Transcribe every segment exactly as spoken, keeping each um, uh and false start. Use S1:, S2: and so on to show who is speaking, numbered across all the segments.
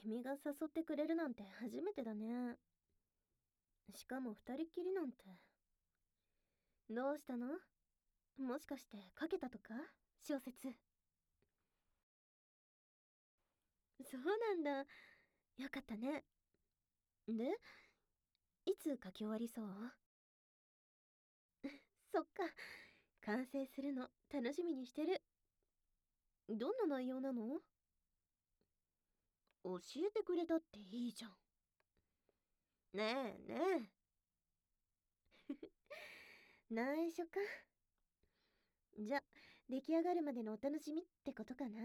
S1: 君が誘ってくれるなんて初めてだね。しかも二人っきりなんて。どうしたの？もしかして書けたとか？小説。そうなんだ。よかったね。で、いつ書き終わりそう？そっか。完成するの楽しみにしてる。どんな内容なの？教えてくれたっていいじゃん。ねえねえ。内緒か。じゃ、出来上がるまでのお楽しみってことかな。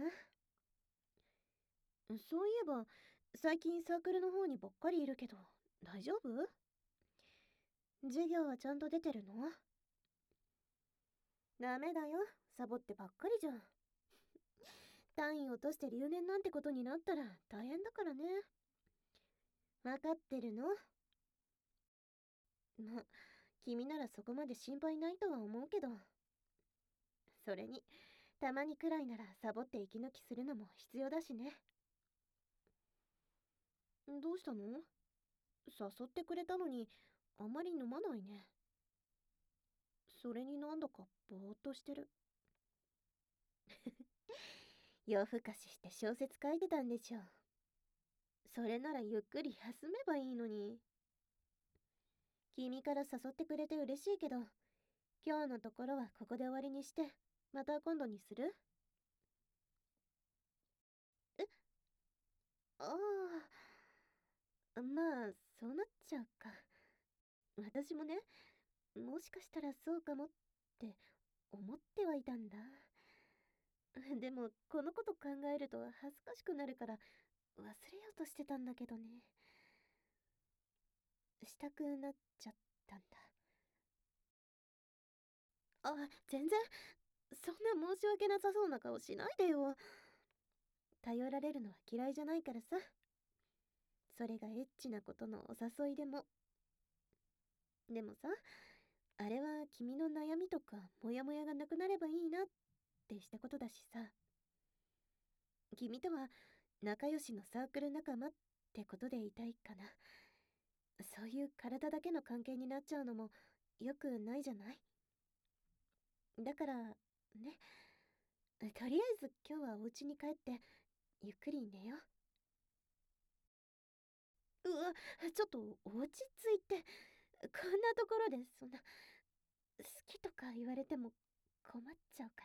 S1: そういえば、最近サークルの方にばっかりいるけど、大丈夫？授業はちゃんと出てるの？ダメだよ、サボってばっかりじゃん。単位落として留年なんてことになったら大変だからね。分かってるの？ま、君ならそこまで心配ないとは思うけど。それに、たまにくらいならサボって息抜きするのも必要だしね。どうしたの？誘ってくれたのに、あまり飲まないね。それになんだかぼーっとしてる。夜更かしして小説書いてたんでしょ。それならゆっくり休めばいいのに。君から誘ってくれて嬉しいけど、今日のところはここで終わりにして、また今度にする？え、ああ、まあ、そうなっちゃうか。私もね、もしかしたらそうかもって思ってはいたんだ。でも、このこと考えると恥ずかしくなるから忘れようとしてたんだけどね。したくなっちゃったんだ。あ、全然、そんな申し訳なさそうな顔しないでよ。頼られるのは嫌いじゃないからさ。それがエッチなことのお誘いでも。でもさ、あれは君の悩みとかモヤモヤがなくなればいいなってしたことだしさ。君とは仲良しのサークル仲間ってことでいたいかな。そういう体だけの関係になっちゃうのも良くないじゃない。だからね、とりあえず今日はお家に帰ってゆっくり寝よう。うわ、ちょっと落ち着いて。こんなところでそんな好きとか言われても困っちゃうから。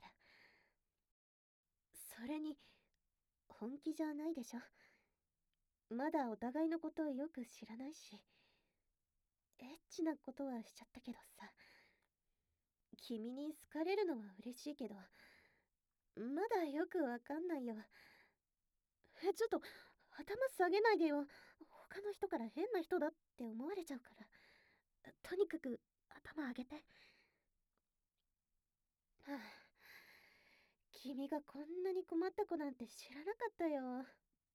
S1: それに本気じゃないでしょ。まだお互いのことをよく知らないし、エッチなことはしちゃったけどさ。君に好かれるのは嬉しいけど、まだよくわかんないよ。え、ちょっと頭下げないでよ。他の人から変な人だって思われちゃうから。とにかく頭上げて。はあ、君がこんなに困った子なんて知らなかったよ。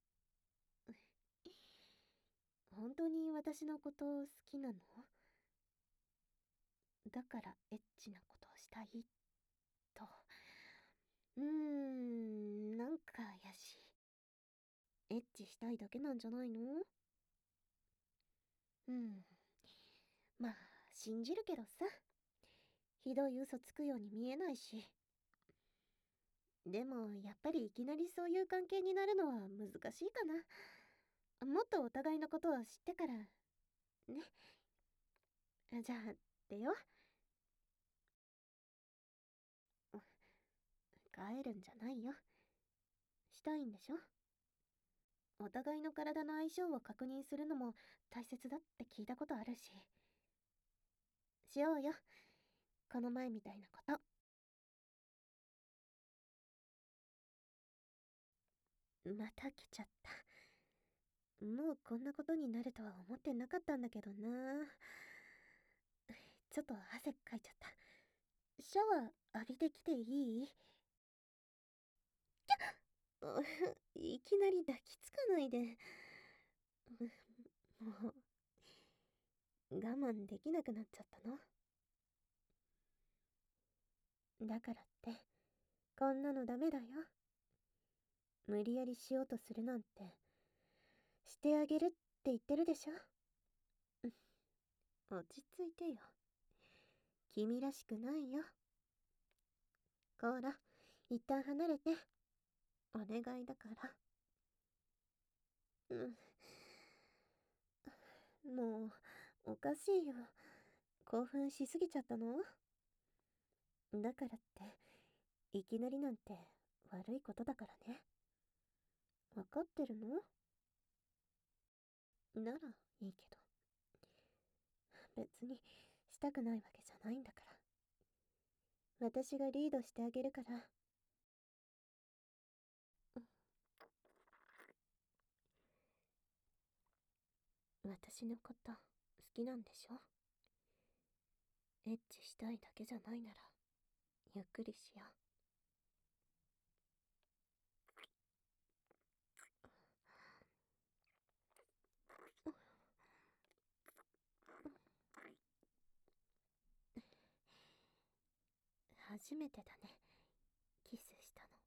S1: 本当に私のこと好きなの？だからエッチなことをしたいと。うーん、なんか怪しい。エッチしたいだけなんじゃないの？うん。まあ、信じるけどさ。ひどい嘘つくように見えないし。でも、やっぱりいきなりそういう関係になるのは難しいかな。もっとお互いのことを知ってから、ね。じゃあ、出よう。帰るんじゃないよ。したいんでしょ？お互いの体の相性を確認するのも大切だって聞いたことあるし。しようよ。この前みたいなこと。また来ちゃった。もうこんなことになるとは思ってなかったんだけどな。ちょっと汗かいちゃった。シャワー浴びてきていい？ういきなり抱きつかないで。もう我慢できなくなっちゃったの。だからってこんなのダメだよ。無理やりしようとするなんてしてあげるって言ってるでしょ。落ち着いてよ。君らしくないよ。こら、一旦離れて。お願いだから。うん。もう、おかしいよ。興奮しすぎちゃったの？だからって、いきなりなんて悪いことだからね。わかってるの？ならいいけど。別にしたくないわけじゃないんだから。私がリードしてあげるから。私のこと好きなんでしょ？エッチしたいだけじゃないなら、ゆっくりしよう。初めてだね、キスしたの。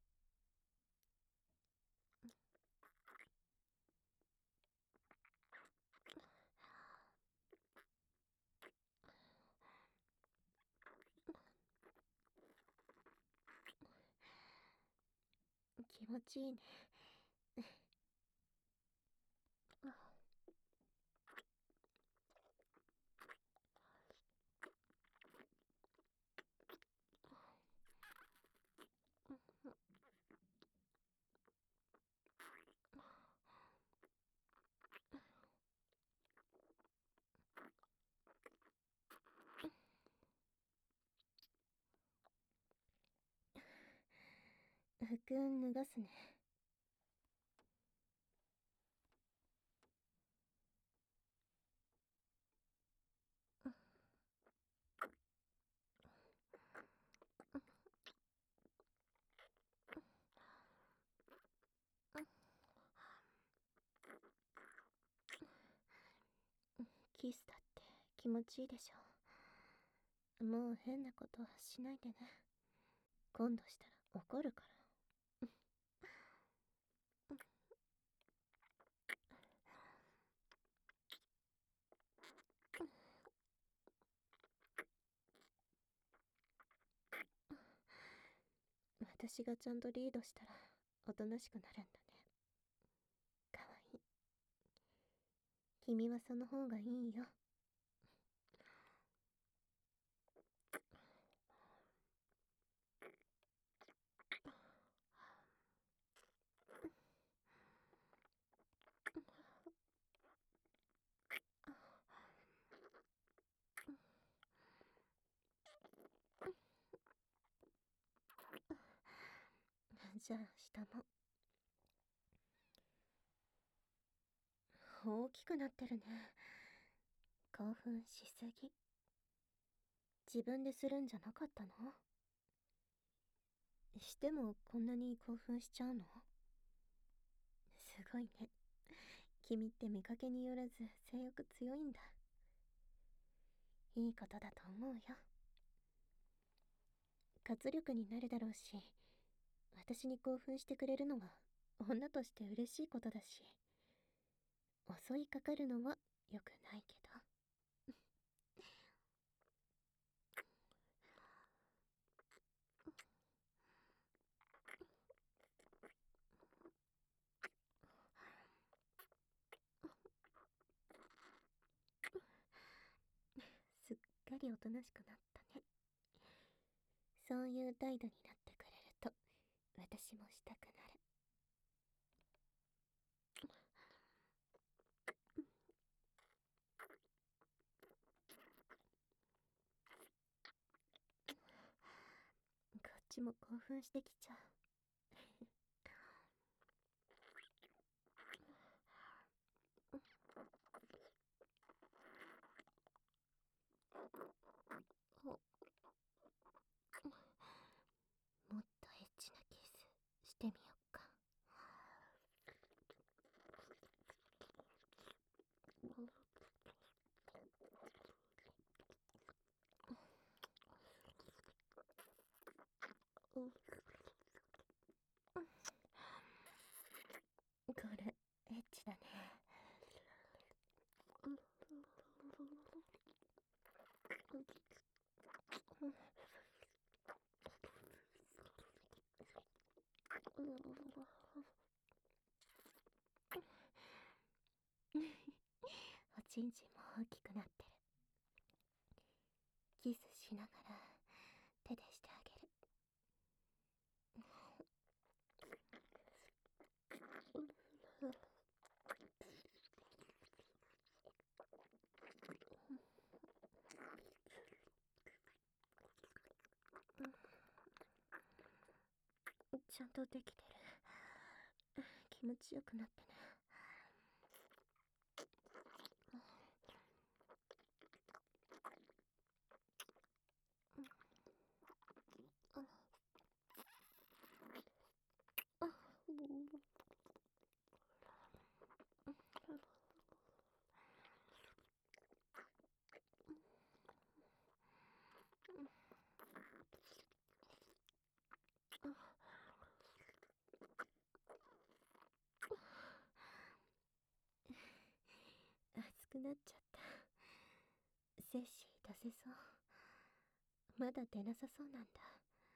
S1: 気持ちいいね。服脱がすね。キスだって気持ちいいでしょ。もう変なことはしないでね。今度したら怒るから。私がちゃんとリードしたらおとなしくなるんだね。かわいい。君はその方がいいよ。じゃあ下も。大きくなってるね。興奮しすぎ。自分でするんじゃなかったの？してもこんなに興奮しちゃうの？すごいね。君って見かけによらず性欲強いんだ。いいことだと思うよ。活力になるだろうし、私に興奮してくれるのは女として嬉しいことだし、襲いかかるのは良くないけど。すっかりおとなしくなったね。そういう態度になってくれると私もしたくなる。こっちも興奮してきちゃう。もっとエッチなキスしてみよっか。 おちんちんも大きくなってる。キスしながら手でしてあげる。ちゃんとできてる。気持ちよくなってね。熱くなっちゃった。精子出せそう。まだ出なさそうなんだ。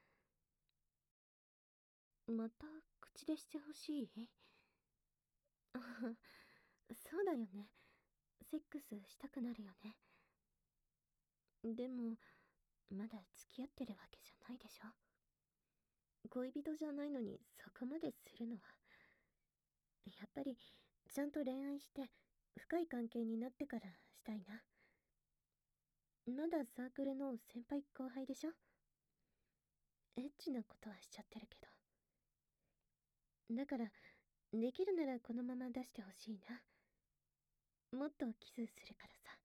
S1: また口でしてほしい？あそうだよね。セックスしたくなるよね。でもまだ付き合ってるわけじゃないでしょ。恋人じゃないのにそこまでするのは。やっぱりちゃんと恋愛して深い関係になってからしたいな。まだサークルの先輩後輩でしょ。エッチなことはしちゃってるけど。だからできるならこのまま出してほしいな。もっとキスするからさ。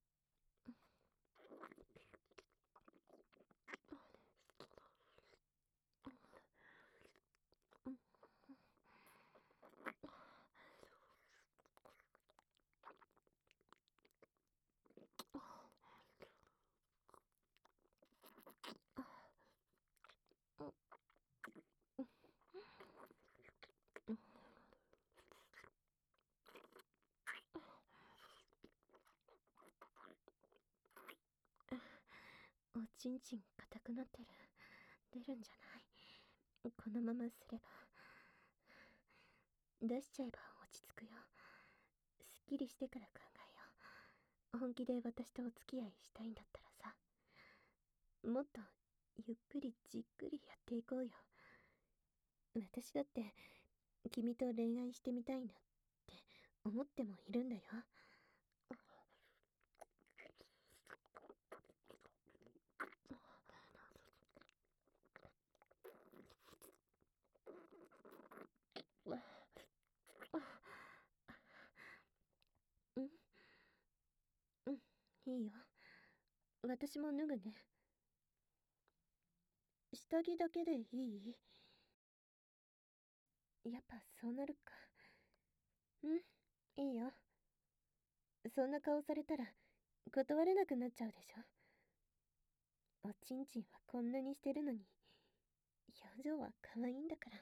S1: おちんちん硬くなってる。出るんじゃない？このまますれば。出しちゃえば落ち着くよ。すっきりしてから考えよう。本気で私とお付き合いしたいんだったらさ。もっとゆっくりじっくりやっていこうよ。私だって君と恋愛してみたいなって思ってもいるんだよ。うんうん、いいよ。私も脱ぐね。下着だけでいい？やっぱそうなるか。うん、いいよ。そんな顔されたら断れなくなっちゃうでしょ。おちんちんはこんなにしてるのに表情は可愛いんだから。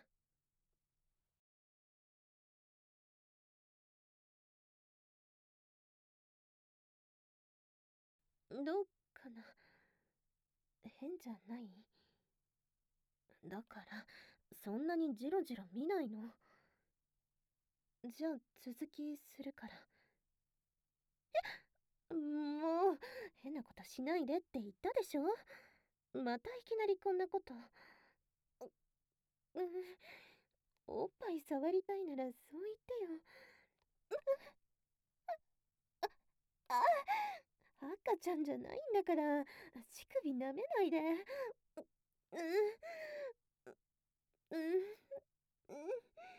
S1: どうかな？変じゃない？だからそんなにジロジロ見ないの。じゃあ続きするから。もう変なことしないでって言ったでしょ。またいきなりこんなこと。うん、おっぱい触りたいならそう言ってよ。あ、赤ちゃんじゃないんだから、乳首舐めないで。うん、うん、うん。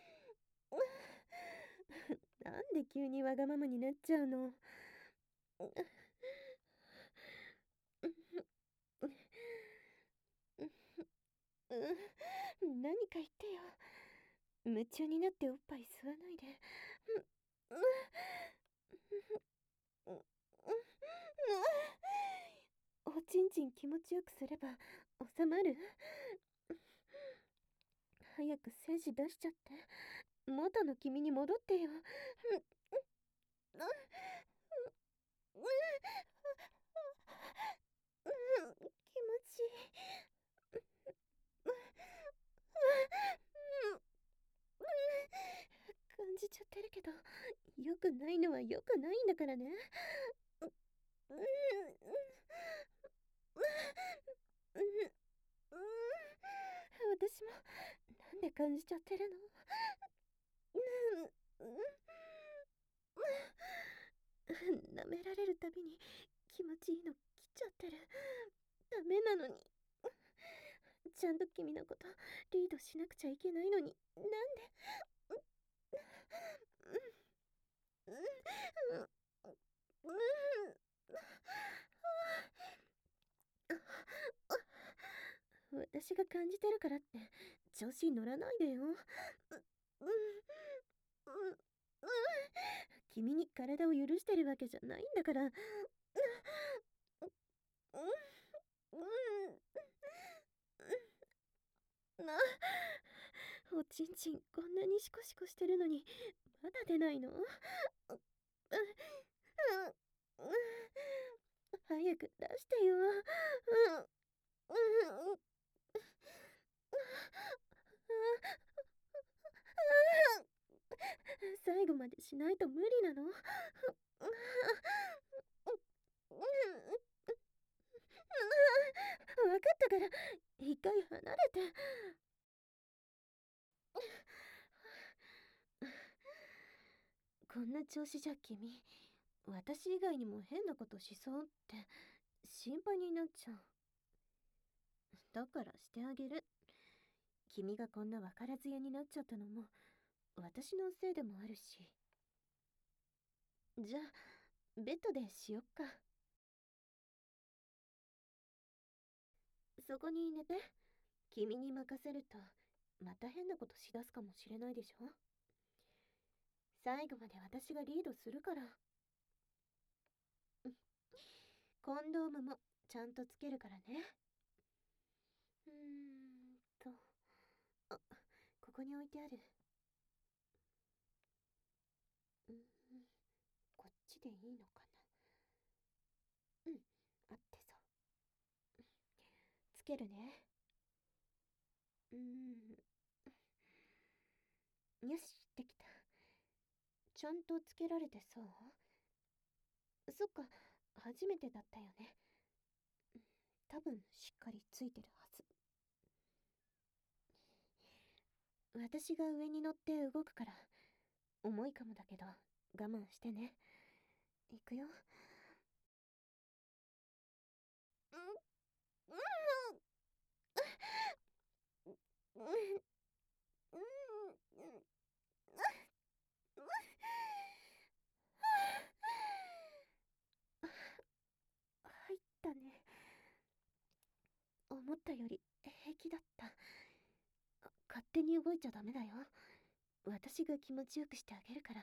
S1: なんで急にわがままになっちゃうの？うん、何か言ってよ。夢中になっておっぱい吸わないで。うん、うん、おちんちん気持ちよくすれば収まる？早く精子出しちゃって元の君に戻ってよ。気持ちいい。 じちゃってるけど、良くないのは良くないんだからね。う、うん、うん、うん、うん、うん、私も、なんで感じちゃってるの？うん、うん、舐められるたびに気持ちいいの来ちゃってる。ダメなのに。ちゃんと君のことリードしなくちゃいけないのに、なんで。うん、うん、うん、うん、私が感じてるからって調子に乗らないでよ。うん、うん、うん、うん、君に体を許してるわけじゃないんだから。うん、うん、うん、な、おちんちんこんなにシコシコしてるのにまだ出ないの？うん、うん、うん、早く出してよ。うん、うん、うん、最後までしないと無理なの？うん、分かったから一回離れて。こんな調子じゃ君、私以外にも変なことしそうって心配になっちゃう。だからしてあげる。君がこんな分からず屋になっちゃったのも私のせいでもあるし。じゃあベッドでしよっか。そこに寝て。君に任せるとまた変なことしだすかもしれないでしょ。最後まで私がリードするから。コンドームもちゃんとつけるからね。うーんと、あ、ここに置いてある。うん、こっちでいいのかな。うん、あってそう。つけるね。うーん、よし、できた。ちゃんとつけられてそう？そっか、初めてだったよね。多分しっかりついてるはず。私が上に乗って動くから重いかもだけど我慢してね。いくよ。うん、うん、うん、うん、うん、入ったね。思ったより平気だった。勝手に動いちゃダメだよ。私が気持ちよくしてあげるから。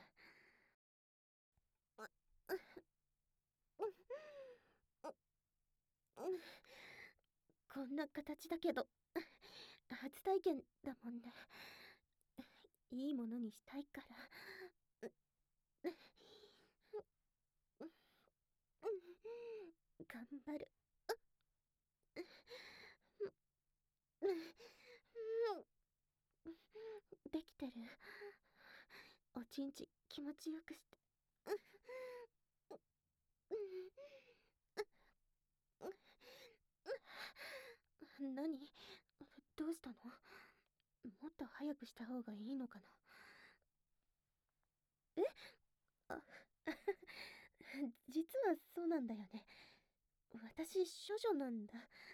S1: こんな形だけど初体験だもんね。いいものにしたいから。頑張る。できてる？おちんち気持ちよくして。何？どうしたの？もっと早くした方がいいのかな？え？あ実はそうなんだよね。私処女なんだ。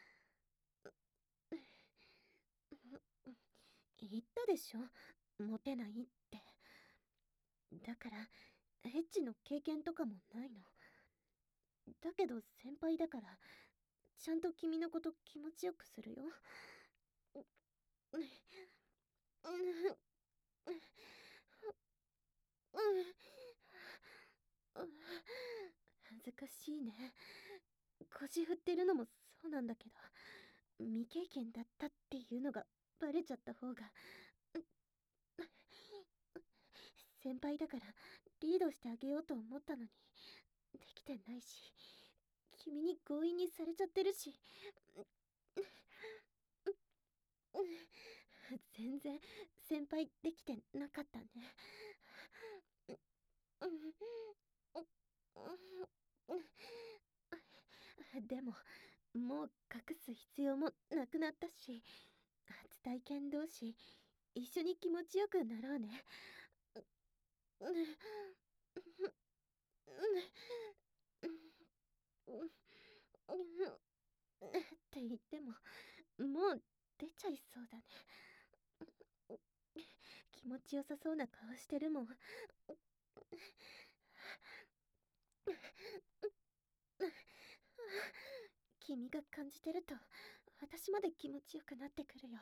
S1: 言ったでしょ、モテないって。だからエッチの経験とかもないの。だけど先輩だからちゃんと君のこと気持ちよくするよ。恥ずかしいね。腰振ってるのもそうなんだけど、未経験だったっていうのがバレちゃった方が。先輩だからリードしてあげようと思ったのにできてないし、君に強引にされちゃってるし。全然先輩できてなかったね。 もう隠す必要もなくなったし、初体験同士一緒に気持ちよくなろうね。う、う、う、う、って言ってももう出ちゃいそうだね。気持ちよさそうな顔してるもん。君が感じてると私まで気持ちよくなってくるよ。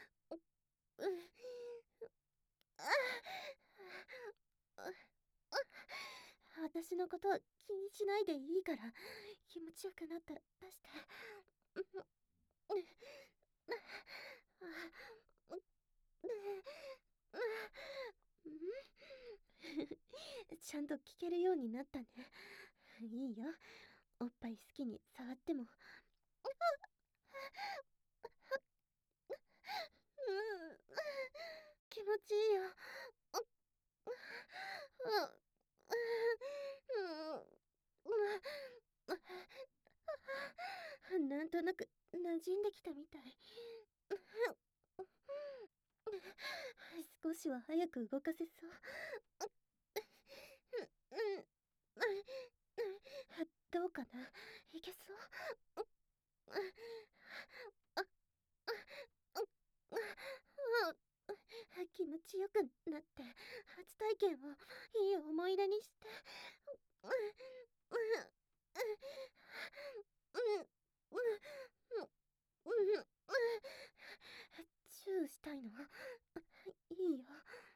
S1: 私のこと気にしないでいいから、気持ちよくなったら出して。ちゃんと聞けるようになったね。いいよ、おっぱい好きに触っても。気持ちいいよ。なんとなく馴染んできたみたい。少しは早く動かせそう。どうかな、いけそう。気持ちよくなって初体験をいい思い出にして。チューしたいの？いいよ。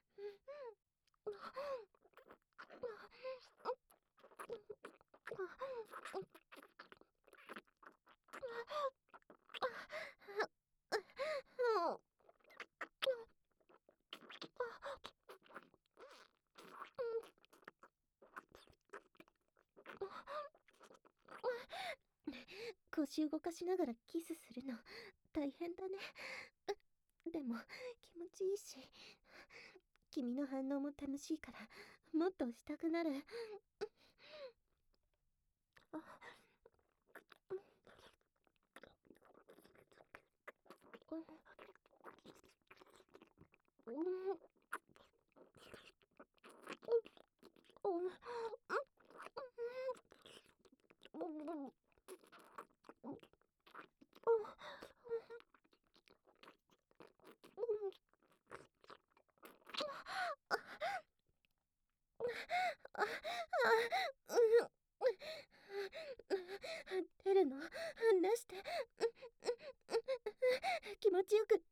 S1: 腰動かしながらキスするの大変だね。でも気持ちいいし、君の反応も楽しいからもっとしたくなる。出るの出して。気持ちよくなって。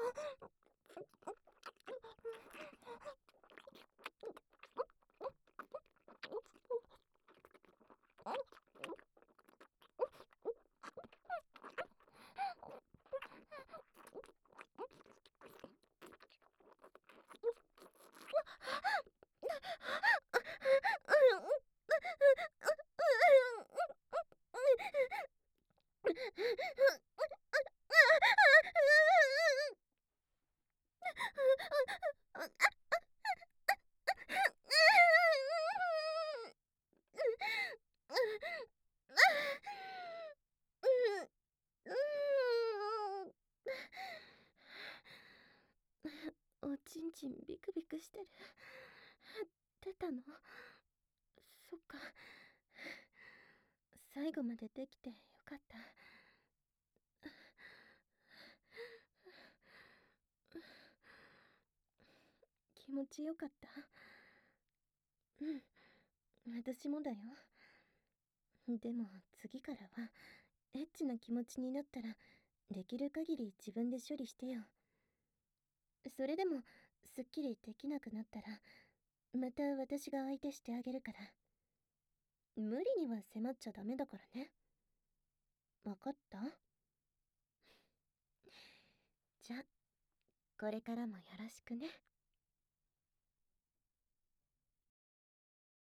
S1: おちんちんビクビクしてる。出たの？そっか、最後までできてよかった。気持ちよかった。うん、私もだよ。でも次からはエッチな気持ちになったらできる限り自分で処理してよ。それでもすっきりできなくなったらまた私が相手してあげるから。無理には迫っちゃダメだからね。わかった？じゃ、これからもよろしくね。